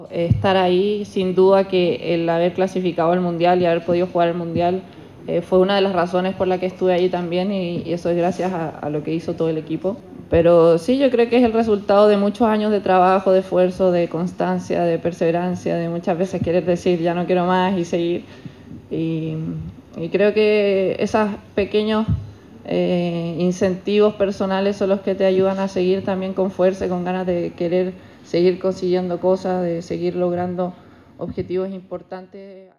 Estar ahí, sin duda que el haber clasificado al Mundial y haber podido jugar el Mundial fue una de las razones por la que estuve ahí también y eso es gracias a lo que hizo todo el equipo. Pero sí, yo creo que es el resultado de muchos años de trabajo, de esfuerzo, de constancia, de perseverancia, de muchas veces querer decir ya no quiero más y seguir. Y creo que esos pequeños incentivos personales son los que te ayudan a seguir también con fuerza y con ganas de querer seguir consiguiendo cosas, de seguir logrando objetivos importantes.